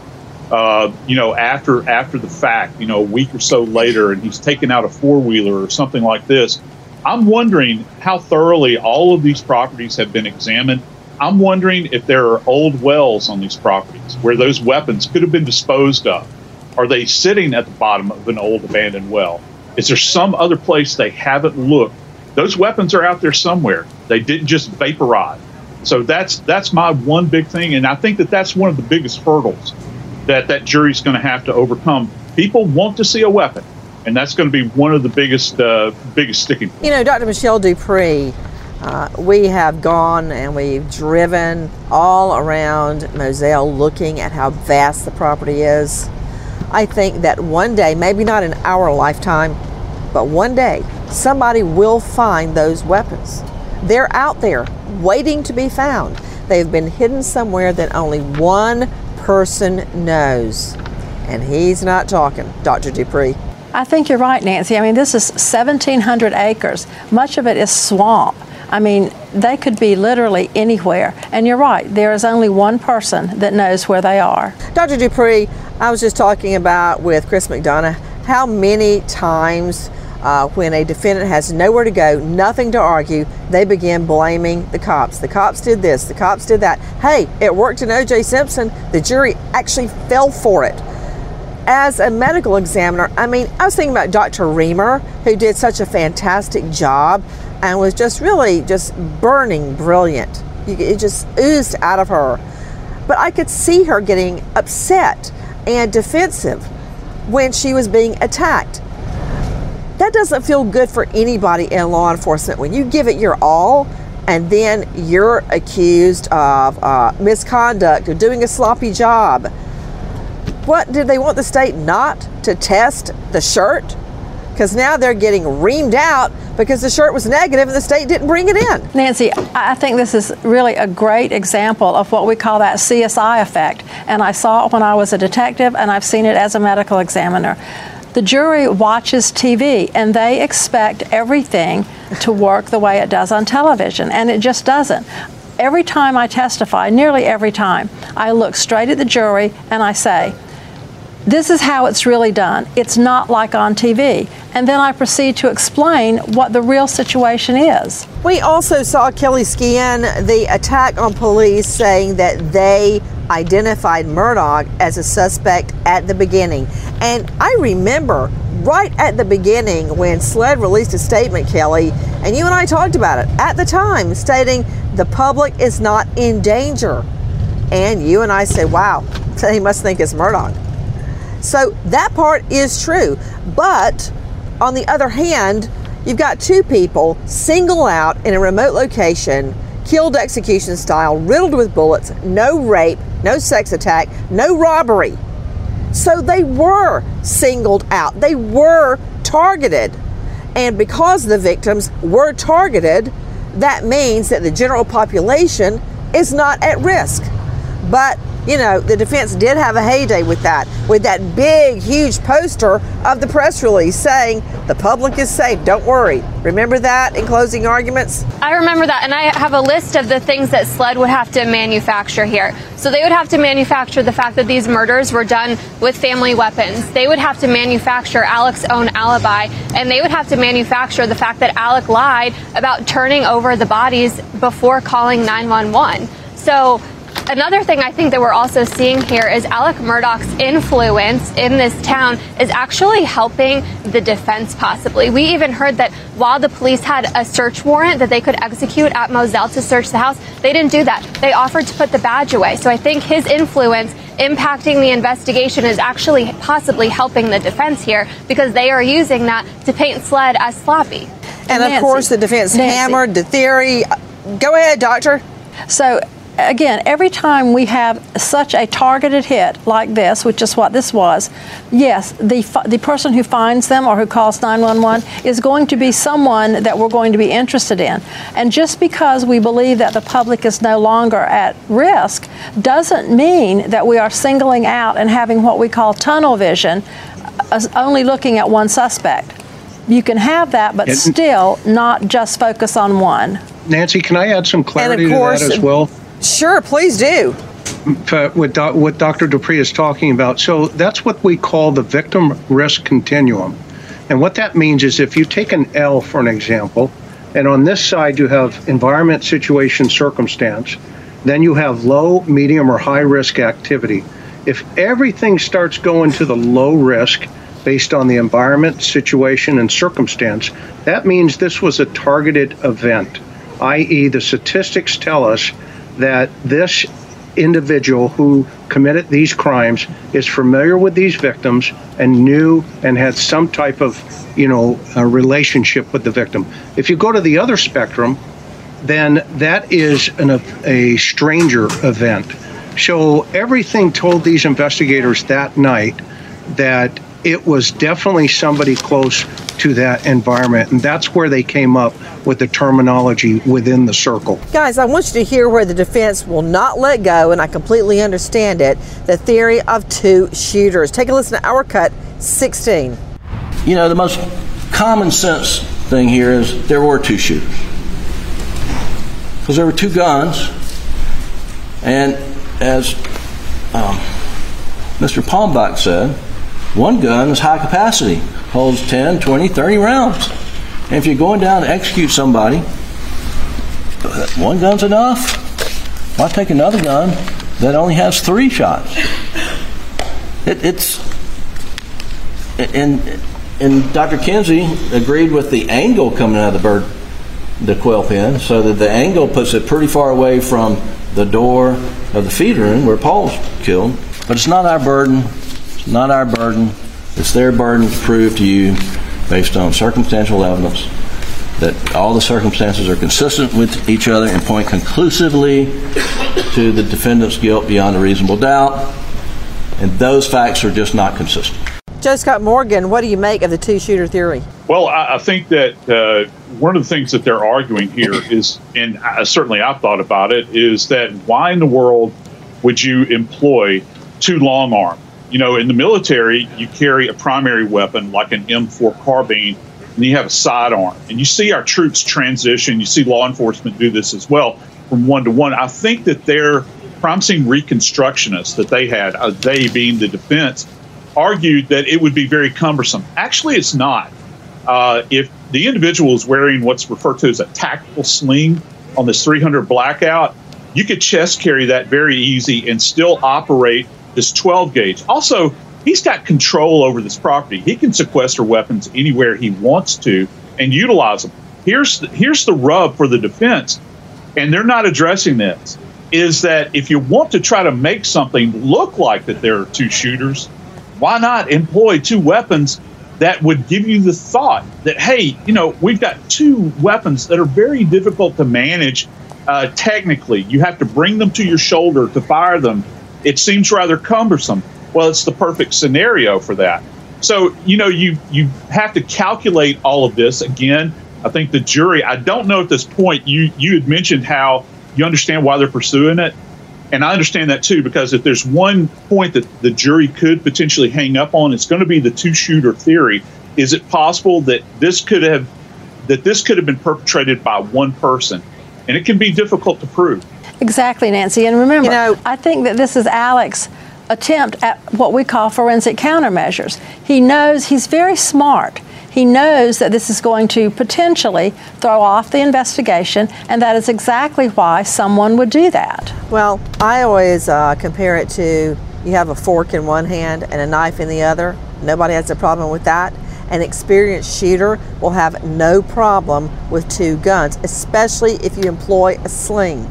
after the fact, a week or so later, and he's taken out a four-wheeler or something like this. I'm wondering how thoroughly all of these properties have been examined. I'm wondering if there are old wells on these properties where those weapons could have been disposed of. Are they sitting at the bottom of an old abandoned well? Is there some other place they haven't looked? Those weapons are out there somewhere. They didn't just vaporize. So that's my one big thing, and I think that's one of the biggest hurdles that jury's going to have to overcome. People want to see a weapon, and that's going to be one of the biggest sticking points. Dr. Michelle Dupree, we have gone and we've driven all around Moselle looking at how vast the property is. I think that one day, maybe not in our lifetime, but one day, somebody will find those weapons. They're out there waiting to be found. They've been hidden somewhere that only one person knows, and he's not talking, Dr. Dupree. I think you're right, Nancy. I mean, this is 1,700 acres. Much of it is swamp. I mean, they could be literally anywhere. And you're right, there is only one person that knows where they are. Dr. Dupree, I was just talking about with Chris McDonough how many times when a defendant has nowhere to go, nothing to argue, they begin blaming the cops. The cops did this, the cops did that. Hey, it worked in O.J. Simpson. The jury actually fell for it. As a medical examiner, I mean, I was thinking about Dr. Reamer, who did such a fantastic job and was just really just burning brilliant. It just oozed out of her. But I could see her getting upset and defensive when she was being attacked. That doesn't feel good for anybody in law enforcement. When you give it your all and then you're accused of misconduct or doing a sloppy job. What, did they want the state not to test the shirt? Because now they're getting reamed out because the shirt was negative and the state didn't bring it in. Nancy, I think this is really a great example of what we call that CSI effect. And I saw it when I was a detective, and I've seen it as a medical examiner. The jury watches TV and they expect everything to work the way it does on television, and it just doesn't. Every time I testify, nearly every time, I look straight at the jury and I say, this is how it's really done. It's not like on TV. And then I proceed to explain what the real situation is. We also saw Kelly Skian, the attack on police, saying that they identified Murdaugh as a suspect at the beginning. And I remember right at the beginning when SLED released a statement, Kelly, and you and I talked about it at the time, stating the public is not in danger. And you and I said, wow, they must think it's Murdaugh. So that part is true. But on the other hand, you've got two people single out in a remote location, killed execution style, riddled with bullets, no rape, no sex attack, no robbery. So they were singled out. They were targeted. And because the victims were targeted, that means that the general population is not at risk. But you know, the defense did have a heyday with that big, huge poster of the press release saying the public is safe, don't worry. Remember that in closing arguments? I remember that, and I have a list of the things that SLED would have to manufacture here. So they would have to manufacture the fact that these murders were done with family weapons. They would have to manufacture Alec's own alibi, and they would have to manufacture the fact that Alec lied about turning over the bodies before calling 911. So another thing I think that we're also seeing here is Alec Murdaugh's influence in this town is actually helping the defense possibly. We even heard that while the police had a search warrant that they could execute at Moselle to search the house, they didn't do that. They offered to put the badge away. So I think his influence impacting the investigation is actually possibly helping the defense here because they are using that to paint SLED as sloppy. And of course the defense hammered the theory. Go ahead, doctor. So again, every time we have such a targeted hit like this, which is what this was, yes, the person who finds them or who calls 911 is going to be someone that we're going to be interested in. And just because we believe that the public is no longer at risk doesn't mean that we are singling out and having what we call tunnel vision, only looking at one suspect. You can have that, but still not just focus on one. Nancy, can I add some clarity to that as well? Sure, please do. What Dr. Dupree is talking about. So that's what we call the victim risk continuum. And what that means is if you take an L, for an example, and on this side you have environment, situation, circumstance, then you have low, medium, or high risk activity. If everything starts going to the low risk based on the environment, situation, and circumstance, that means this was a targeted event, i.e. the statistics tell us that this individual who committed these crimes is familiar with these victims and knew and had some type of, a relationship with the victim. If you go to the other spectrum, then that is a stranger event. So everything told these investigators that night that it was definitely somebody close to that environment, and that's where they came up with the terminology within the circle. Guys, I want you to hear where the defense will not let go, and I completely understand it, the theory of two shooters. Take a listen to our cut 16. The most common sense thing here is there were two shooters. because there were 2 guns, and as Mr. Palmbach said, one gun is high capacity, holds 10, 20, 30 rounds. And if you're going down to execute somebody, one gun's enough. Why take another gun that only has 3 shots? And Dr. Kinsey agreed with the angle coming out of the quail pen, so that the angle puts it pretty far away from the door of the feed room where Paul's killed. But it's not our burden. It's not our burden. It's their burden to prove to you, based on circumstantial evidence, that all the circumstances are consistent with each other and point conclusively to the defendant's guilt beyond a reasonable doubt. And those facts are just not consistent. Joe Scott Morgan, what do you make of the 2-shooter theory? Well, I think that one of the things that they're arguing here is, and certainly I've thought about it, is that why in the world would you employ 2 long arms? You know, in the military, you carry a primary weapon like an M4 carbine, and you have a sidearm. And you see our troops transition. You see law enforcement do this as well from 1 to 1. I think that their crime scene reconstructionists that they had, they being the defense, argued that it would be very cumbersome. Actually, it's not. If the individual is wearing what's referred to as a tactical sling on this 300 blackout, you could chest carry that very easy and still operate this 12 gauge. Also, he's got control over this property. He can sequester weapons anywhere he wants to and utilize them. Here's the rub for the defense, and they're not addressing this, is that if you want to try to make something look like that there are 2 shooters, why not employ 2 weapons that would give you the thought that, hey, you know, we've got 2 weapons that are very difficult to manage technically. You have to bring them to your shoulder to fire them. It seems rather cumbersome. Well, it's the perfect scenario for that. So, you know, you have to calculate all of this. Again, I think the jury, I don't know at this point, you had mentioned how you understand why they're pursuing it. And I understand that too, because if there's one point that the jury could potentially hang up on, it's going to be the 2-shooter theory. Is it possible that this could have been perpetrated by one person? And it can be difficult to prove. Exactly, Nancy. And remember, I think that this is Alex's attempt at what we call forensic countermeasures. He knows, he's very smart. He knows that this is going to potentially throw off the investigation, and that is exactly why someone would do that. Well, I always compare it to, you have a fork in one hand and a knife in the other. Nobody has a problem with that. An experienced shooter will have no problem with 2 guns, especially if you employ a sling.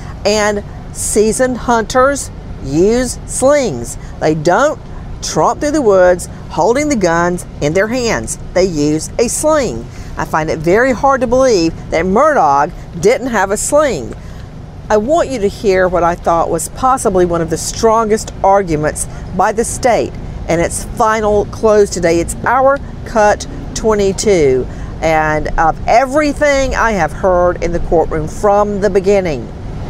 And seasoned hunters use slings. They don't tromp through the woods holding the guns in their hands. They use a sling. I find it very hard to believe that Murdaugh didn't have a sling. I want you to hear what I thought was possibly one of the strongest arguments by the state in its final close today. It's our cut 22. And of everything I have heard in the courtroom from the beginning,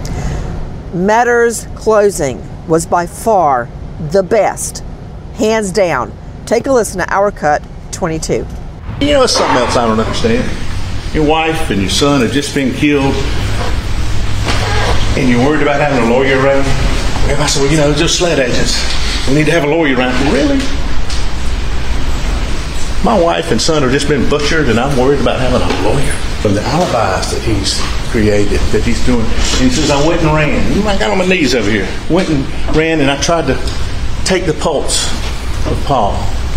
Meddar's closing was by far the best, hands down. Take a listen to our cut 22. You know, it's something else I don't understand. Your wife and your son have just been killed, and you're worried about having a lawyer around. I said, well, you know, they're just SLED agents. We need to have a lawyer around. Really? My wife and son have just been butchered, and I'm worried about having a lawyer. From the alibis that he's created, that he's doing. And he says, I went and ran. I got on my knees over here. Went and ran, and I tried to take the pulse of Paul.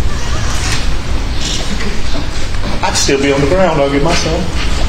I'd still be on the ground arguing myself.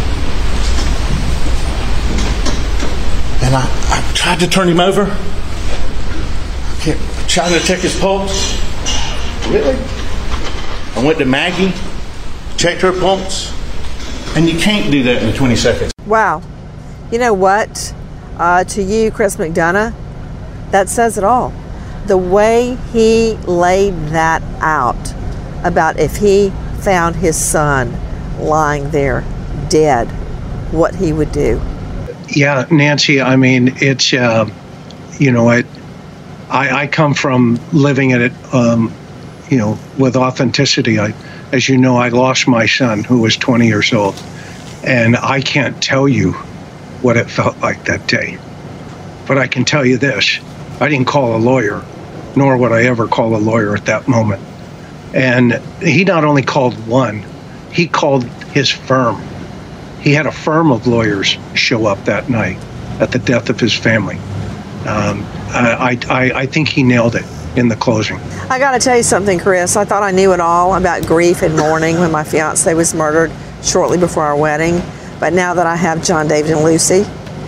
And I tried to turn him over. I kept trying to check his pulse. Really? I went to Maggie, checked her pulse, and you can't do that in 20 seconds. Wow. You know what? To you, Chris McDonough, that says it all. The way he laid that out about if he found his son lying there dead, what he would do. Yeah, Nancy, I mean, it's, you know, I come from living it, you know, with authenticity. As you know, I lost my son who was 20 years old. And I can't tell you what it felt like that day. But I can tell you this, I didn't call a lawyer, nor would I ever call a lawyer at that moment. And he not only called one, he called his firm. He had a firm of lawyers show up that night at the death of his family. I think he nailed it in the closing. I got to tell you something, Chris. I thought I knew it all about grief and mourning when my fiance was murdered shortly before our wedding. But now that I have John David and Lucy,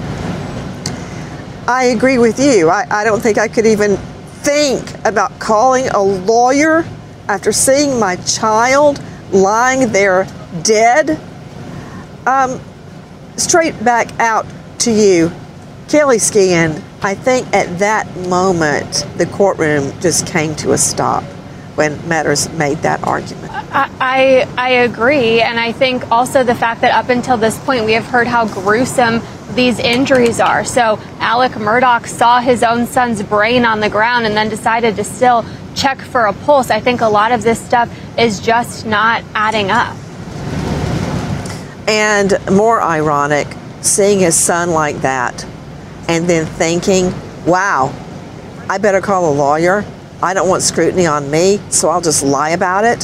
I agree with you. I don't think I could even think about calling a lawyer after seeing my child lying there dead. Straight back out to you, Kelly Skin. I think at that moment, the courtroom just came to a stop when Meadors made that argument. I agree. And I think also the fact that up until this point, we have heard how gruesome these injuries are. So Alec Murdaugh saw his own son's brain on the ground and then decided to still check for a pulse. I think a lot of this stuff is just not adding up. And more ironic, seeing his son like that and then thinking, wow, I better call a lawyer. I don't want scrutiny on me, so I'll just lie about it.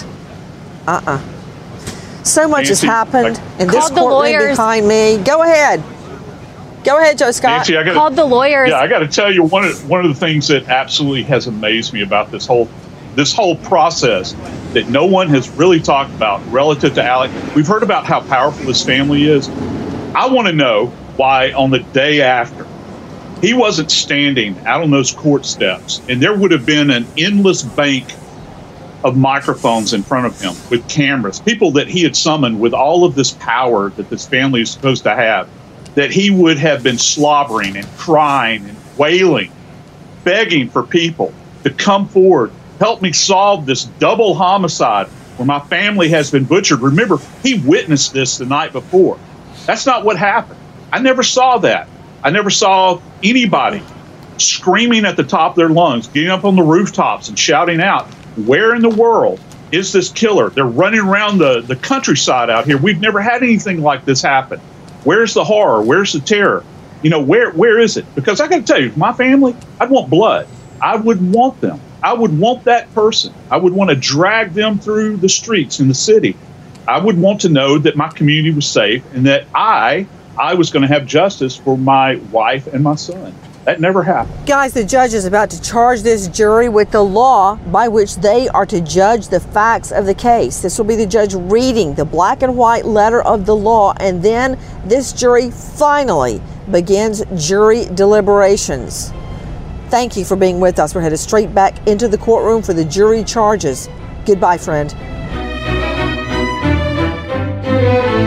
So much has happened in this courtroom behind me. Go ahead. Go ahead, Joe Scott. Nancy, Called the lawyers. Yeah, I got to tell you, one of the things that absolutely has amazed me about this whole process that no one has really talked about relative to Alec. We've heard about how powerful his family is. I want to know why on the day after he wasn't standing out on those court steps and there would have been an endless bank of microphones in front of him with cameras, people that he had summoned with all of this power that this family is supposed to have, that he would have been slobbering and crying and wailing, begging for people to come forward, help me solve this double homicide where my family has been butchered. Remember, he witnessed this the night before. That's not what happened. I never saw that. I never saw anybody screaming at the top of their lungs, getting up on the rooftops and shouting out, where in the world is this killer? They're running around the countryside out here. We've never had anything like this happen. Where's the horror? Where's the terror? You know, where is it? Because I got to tell you, my family, I'd want blood. I would want them. I would want that person. I would want to drag them through the streets in the city. I would want to know that my community was safe and that I was going to have justice for my wife and my son. That never happened. Guys, the judge is about to charge this jury with the law by which they are to judge the facts of the case. This will be the judge reading the black and white letter of the law, and then this jury finally begins jury deliberations. Thank you for being with us. We're headed straight back into the courtroom for the jury charges. Goodbye, friend.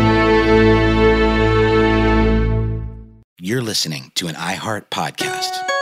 You're listening to an iHeart podcast.